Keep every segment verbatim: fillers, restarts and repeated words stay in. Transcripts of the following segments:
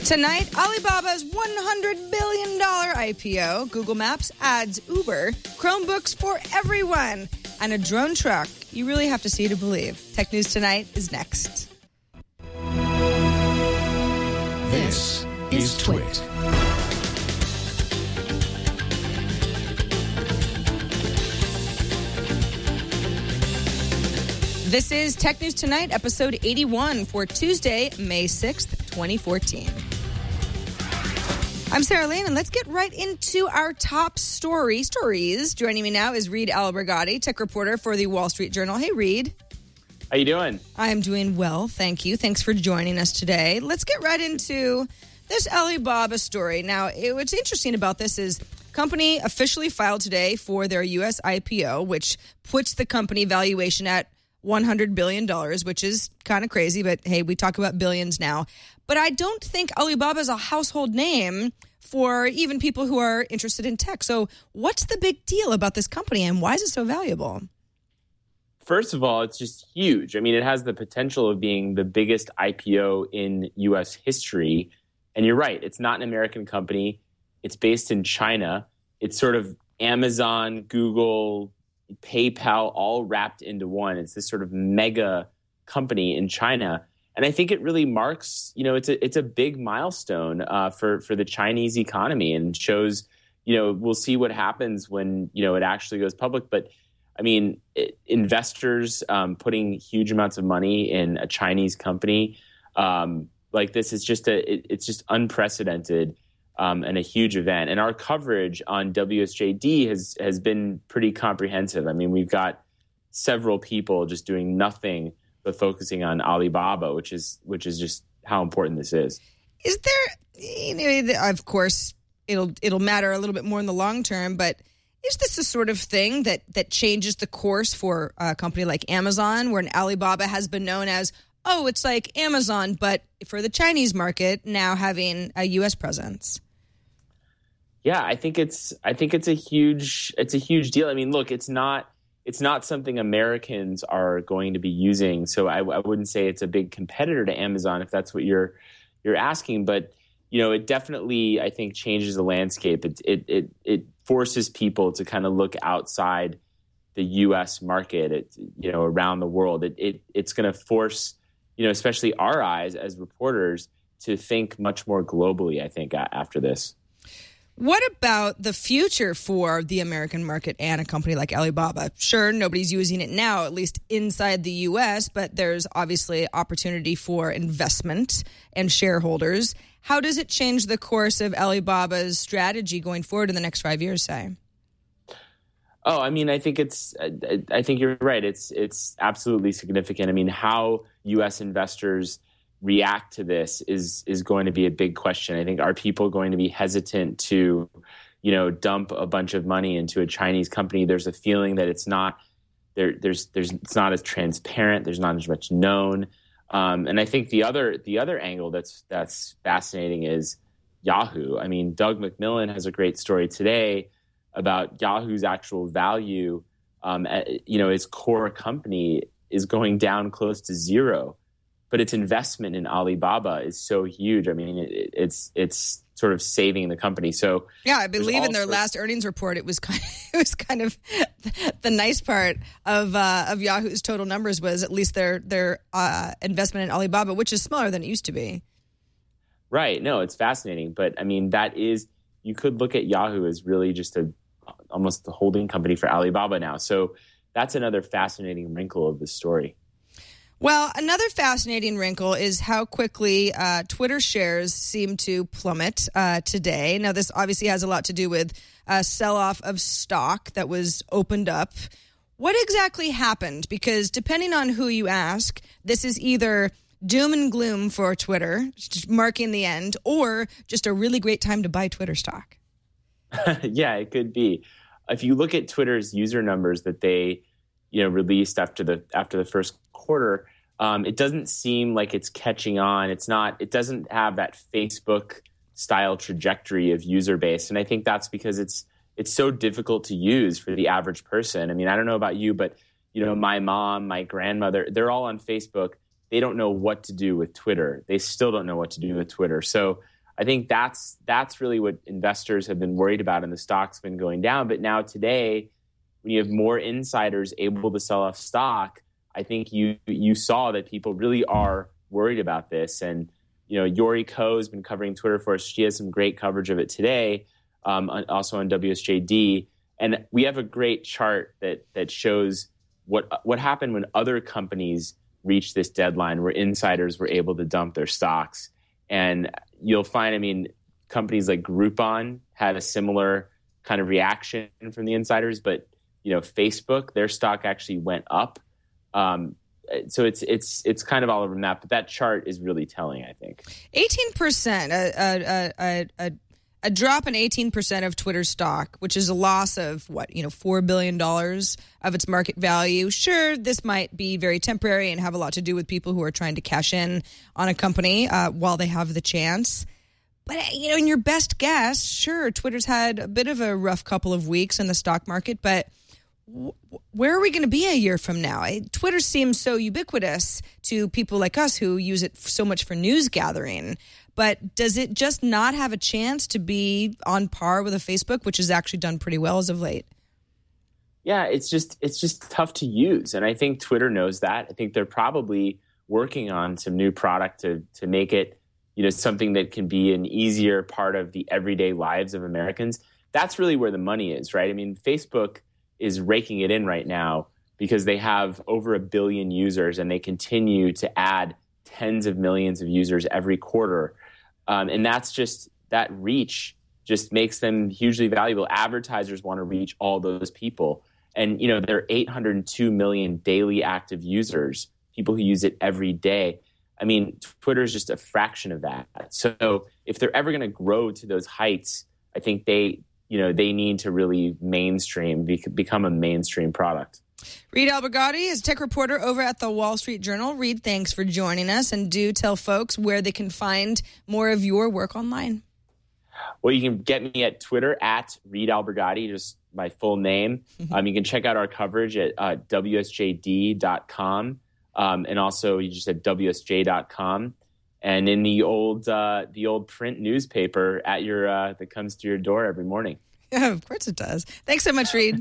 Tonight, Alibaba's one hundred billion dollars I P O, Google Maps adds Uber, Chromebooks for everyone, and a drone truck. You really have to see to believe. Tech News Tonight is next. This is Twit. This is Tech News Tonight, episode eighty-one for Tuesday, May sixth, twenty fourteen. I'm Sarah Lane, and let's get right into our top story stories. Joining me now is Reed Albergati, tech reporter for the Wall Street Journal. Hey, Reed. How you doing? I'm doing well, thank you. Thanks for joining us today. Let's get right into this Alibaba story. Now, it, what's interesting about this is company officially filed today for their U S I P O, which puts the company valuation at one hundred billion dollars, which is kind of crazy, but hey, we talk about billions now. But I don't think Alibaba is a household name for even people who are interested in tech. So what's the big deal about this company, and why is it so valuable? First of all, it's just huge. I mean, it has the potential of being the biggest I P O in U S history. And you're right, it's not an American company. It's based in China. It's sort of Amazon, Google, PayPal all wrapped into one. It's this sort of mega company in China. And I think it really marks, you know, it's a it's a big milestone uh, for, for the Chinese economy, and shows, you know, we'll see what happens when, you know, it actually goes public. But I mean, it, investors um, putting huge amounts of money in a Chinese company um, like this is just a it, it's just unprecedented. Um, and a huge event. And our coverage on W S J D has has been pretty comprehensive. I mean, we've got several people just doing nothing but focusing on Alibaba, which is which is just how important this is. Is there, you know, of course, it'll it'll matter a little bit more in the long term, but is this the sort of thing that that changes the course for a company like Amazon, where an Alibaba has been known as, oh, it's like Amazon, but for the Chinese market, now having a U S presence? Yeah, I think it's I think it's a huge it's a huge deal. I mean, look, it's not it's not something Americans are going to be using, so I, I wouldn't say it's a big competitor to Amazon if that's what you're you're asking. But you know, it definitely, I think, changes the landscape. It it it, it forces people to kind of look outside the U S market, it, you know, around the world. It, it it's going to force, you know, especially our eyes as reporters to think much more globally, I think, after this. What about the future for the American market and a company like Alibaba? Sure, nobody's using it now, at least inside the U S, but there's obviously opportunity for investment and shareholders. How does it change the course of Alibaba's strategy going forward in the next five years, say? Oh, I mean, I think it's. I think you're right. It's it's absolutely significant. I mean, how U S investors react to this is is going to be a big question. I think, are people going to be hesitant to, you know, dump a bunch of money into a Chinese company? There's a feeling that it's not there. There's there's it's not as transparent. There's not as much known. Um, and I think the other the other angle that's that's fascinating is Yahoo. I mean, Doug McMillon has a great story today about Yahoo's actual value. Um, you know, its core company is going down close to zero, but its investment in Alibaba is so huge. I mean, it, it's it's sort of saving the company. So yeah, I believe in their last earnings report, it was kind of, it was kind of the nice part of uh, of Yahoo's total numbers was at least their their uh, investment in Alibaba, which is smaller than it used to be. Right. No, it's fascinating, but I mean, that is, you could look at Yahoo as really just a almost the holding company for Alibaba now. So that's another fascinating wrinkle of the story. Well, another fascinating wrinkle is how quickly uh, Twitter shares seem to plummet uh, today. Now, this obviously has a lot to do with a sell-off of stock that was opened up. What exactly happened? Because depending on who you ask, this is either doom and gloom for Twitter, just marking the end, or just a really great time to buy Twitter stock. Yeah, it could be. If you look at Twitter's user numbers that they, you know, released after the after the first quarter, um, it doesn't seem like it's catching on. It's not. It doesn't have that Facebook style trajectory of user base, and I think that's because it's it's so difficult to use for the average person. I mean, I don't know about you, but you know, my mom, my grandmother, they're all on Facebook. They don't know what to do with Twitter. They still don't know what to do with Twitter. So I think that's that's really what investors have been worried about, and the stock's been going down. But now today, when you have more insiders able to sell off stock, I think you you saw that people really are worried about this. And you know, Yori Ko has been covering Twitter for us. She has some great coverage of it today, um, also on W S J D. And we have a great chart that that shows what what happened when other companies reached this deadline, where insiders were able to dump their stocks. And you'll find, I mean, companies like Groupon had a similar kind of reaction from the insiders, but you know, Facebook, their stock actually went up. Um, so it's it's it's kind of all over the map. But that chart is really telling, I think. eighteen percent, a a a a, a drop in eighteen percent of Twitter's stock, which is a loss of what, you know, four billion dollars of its market value. Sure, this might be very temporary and have a lot to do with people who are trying to cash in on a company uh, while they have the chance. But, you know, in your best guess, sure, Twitter's had a bit of a rough couple of weeks in the stock market, but where are we going to be a year from now? Twitter seems so ubiquitous to people like us who use it so much for news gathering. But does it just not have a chance to be on par with a Facebook, which has actually done pretty well as of late? Yeah, it's just it's just tough to use. And I think Twitter knows that. I think they're probably working on some new product to to make it, you know, something that can be an easier part of the everyday lives of Americans. That's really where the money is, right? I mean, Facebook is raking it in right now because they have over a billion users and they continue to add tens of millions of users every quarter. Um, and that's just, that reach just makes them hugely valuable. Advertisers want to reach all those people. And, you know, there are eight hundred two million daily active users, people who use it every day. I mean, Twitter is just a fraction of that. So if they're ever going to grow to those heights, I think they, you know, they need to really mainstream, become a mainstream product. Reed Albergotti is tech reporter over at the Wall Street Journal. Reed, thanks for joining us, and do tell folks where they can find more of your work online. Well, you can get me at Twitter at Reed Albergotti, just my full name. Mm-hmm. Um, you can check out our coverage at uh, W S J D dot com, um, and also you just at W S J dot com. And in the old uh, the old print newspaper at your uh, that comes to your door every morning. Yeah, of course it does. Thanks so much, Reed.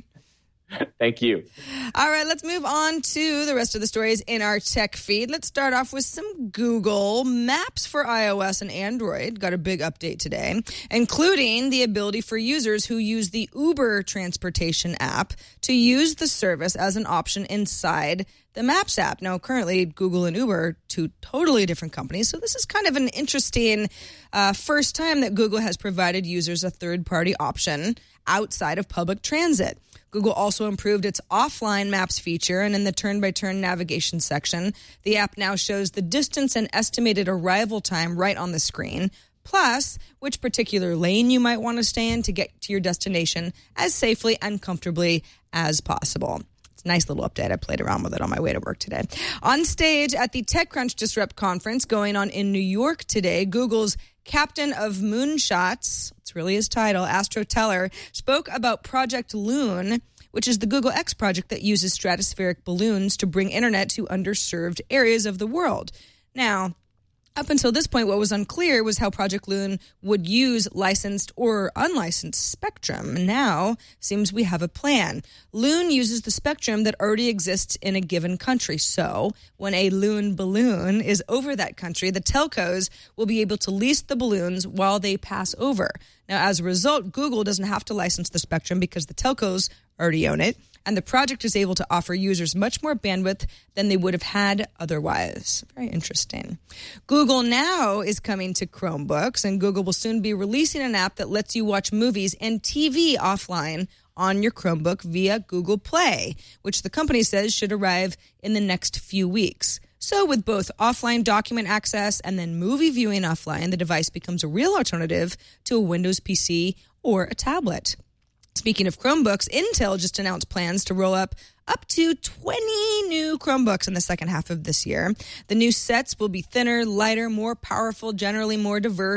Thank you. All right, let's move on to the rest of the stories in our tech feed. Let's start off with some Google Maps for iOS and Android. Got a big update today, including the ability for users who use the Uber transportation app to use the service as an option inside the Maps app. Now, currently, Google and Uber are two totally different companies, so this is kind of an interesting uh, first time that Google has provided users a third-party option outside of public transit. Google also improved its offline maps feature, and in the turn-by-turn navigation section, the app now shows the distance and estimated arrival time right on the screen, plus which particular lane you might want to stay in to get to your destination as safely and comfortably as possible. It's a nice little update. I played around with it on my way to work today. On stage at the TechCrunch Disrupt conference going on in New York today, Google's Captain of Moonshots, it's really his title, Astro Teller, spoke about Project Loon, which is the Google X project that uses stratospheric balloons to bring internet to underserved areas of the world. Now, up until this point, what was unclear was how Project Loon would use licensed or unlicensed spectrum. Now, seems we have a plan. Loon uses the spectrum that already exists in a given country. So, when a Loon balloon is over that country, the telcos will be able to lease the balloons while they pass over. Now, as a result, Google doesn't have to license the spectrum because the telcos already own it, and the project is able to offer users much more bandwidth than they would have had otherwise. Very interesting. Google Now is coming to Chromebooks, and Google will soon be releasing an app that lets you watch movies and T V offline on your Chromebook via Google Play, which the company says should arrive in the next few weeks. So with both offline document access and then movie viewing offline, the device becomes a real alternative to a Windows P C or a tablet. Speaking of Chromebooks, Intel just announced plans to roll up up to twenty new Chromebooks in the second half of this year. The new sets will be thinner, lighter, more powerful, generally more diverse,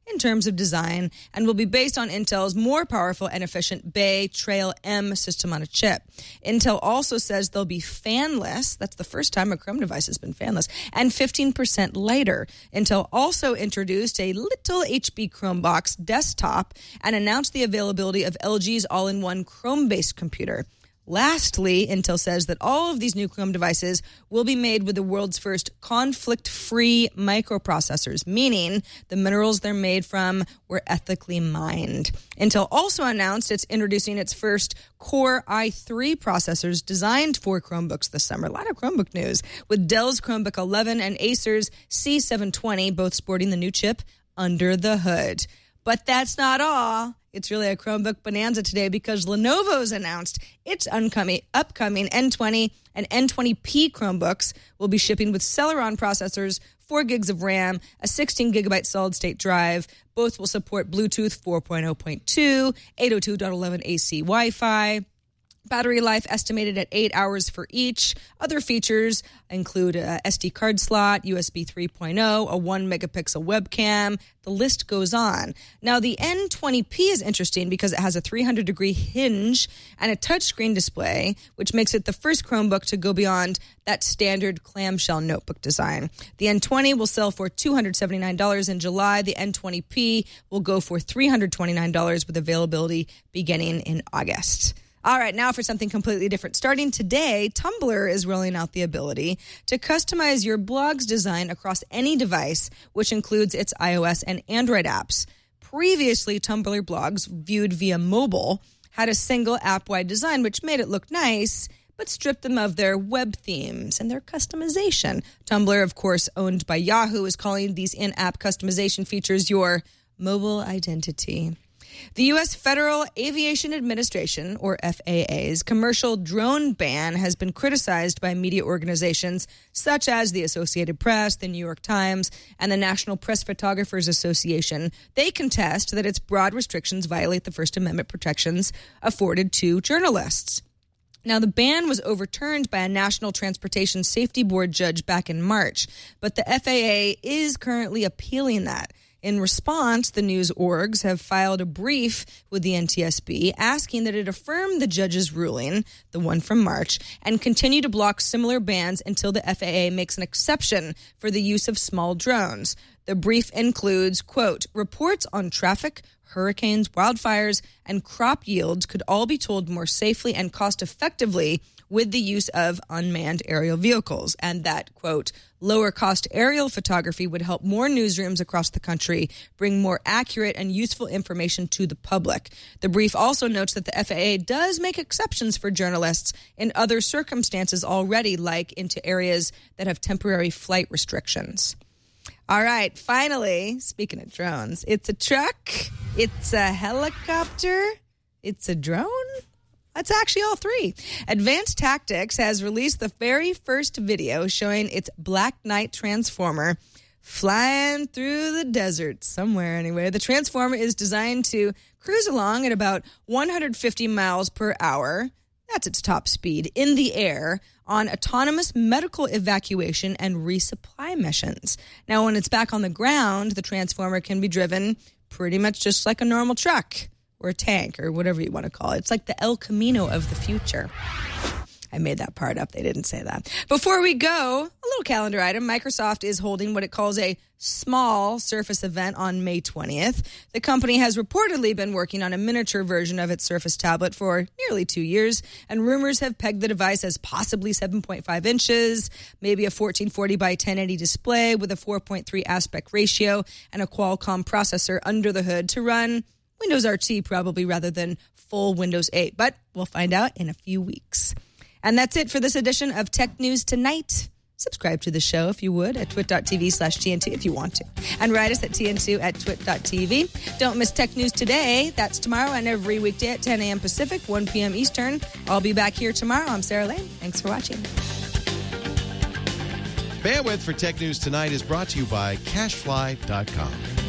in terms of design and will be based on Intel's more powerful and efficient Bay Trail M system on a chip. Intel also says they'll be fanless. That's the first time a Chrome device has been fanless, and fifteen percent lighter. Intel also introduced a little H P Chromebox desktop and announced the availability of L G's all-in-one Chrome-based computer. Lastly, Intel says that all of these new Chrome devices will be made with the world's first conflict-free microprocessors, meaning the minerals they're made from were ethically mined. Intel also announced it's introducing its first Core i three processors designed for Chromebooks this summer. A lot of Chromebook news, with Dell's Chromebook eleven and Acer's C seven twenty both sporting the new chip under the hood. But that's not all. It's really a Chromebook bonanza today because Lenovo's announced its upcoming, upcoming N twenty and N twenty P Chromebooks will be shipping with Celeron processors, four gigs of RAM, a sixteen gigabyte solid-state drive. Both will support Bluetooth four point oh point two, eight oh two dot eleven A C Wi-Fi. Battery life estimated at eight hours for each. Other features include a S D card slot, U S B three point oh, a one megapixel webcam. The list goes on. Now, the N twenty P is interesting because it has a three hundred degree hinge and a touchscreen display, which makes it the first Chromebook to go beyond that standard clamshell notebook design. The N twenty will sell for two hundred seventy-nine dollars in July. The N twenty P will go for three hundred twenty-nine dollars with availability beginning in August. All right, now for something completely different. Starting today, Tumblr is rolling out the ability to customize your blog's design across any device, which includes its iOS and Android apps. Previously, Tumblr blogs viewed via mobile had a single app-wide design, which made it look nice, but stripped them of their web themes and their customization. Tumblr, of course, owned by Yahoo, is calling these in-app customization features your mobile identity. The U S Federal Aviation Administration, or F A A's, commercial drone ban has been criticized by media organizations such as the Associated Press, the New York Times, and the National Press Photographers Association. They contest that its broad restrictions violate the First Amendment protections afforded to journalists. Now, the ban was overturned by a National Transportation Safety Board judge back in March, but the F A A is currently appealing that. In response, the news orgs have filed a brief with the N T S B asking that it affirm the judge's ruling, the one from March, and continue to block similar bans until the F A A makes an exception for the use of small drones. The brief includes, quote, reports on traffic, hurricanes, wildfires, and crop yields could all be told more safely and cost-effectively with the use of unmanned aerial vehicles, and that, quote, lower-cost aerial photography would help more newsrooms across the country bring more accurate and useful information to the public. The brief also notes that the F A A does make exceptions for journalists in other circumstances already, like into areas that have temporary flight restrictions. All right, finally, speaking of drones, it's a truck, it's a helicopter, it's a drone. That's actually all three. Advanced Tactics has released the very first video showing its Black Knight Transformer flying through the desert somewhere anyway. The Transformer is designed to cruise along at about one hundred fifty miles per hour. That's its top speed in the air on autonomous medical evacuation and resupply missions. Now, when it's back on the ground, the Transformer can be driven pretty much just like a normal truck or a tank or whatever you want to call it. It's like the El Camino of the future. I made that part up. They didn't say that. Before we go, a little calendar item. Microsoft is holding what it calls a small Surface event on May twentieth. The company has reportedly been working on a miniature version of its Surface tablet for nearly two years, and rumors have pegged the device as possibly seven point five inches, maybe a fourteen forty by ten eighty display with a four point three aspect ratio and a Qualcomm processor under the hood to run Windows R T probably rather than full Windows eight, but we'll find out in a few weeks. And that's it for this edition of Tech News Tonight. Subscribe to the show if you would at twit.tv slash TNT if you want to. And write us at T N two at twit.tv. Don't miss Tech News Today. That's tomorrow and every weekday at ten a.m. Pacific, one p.m. Eastern. I'll be back here tomorrow. I'm Sarah Lane. Thanks for watching. Bandwidth for Tech News Tonight is brought to you by Cashfly dot com.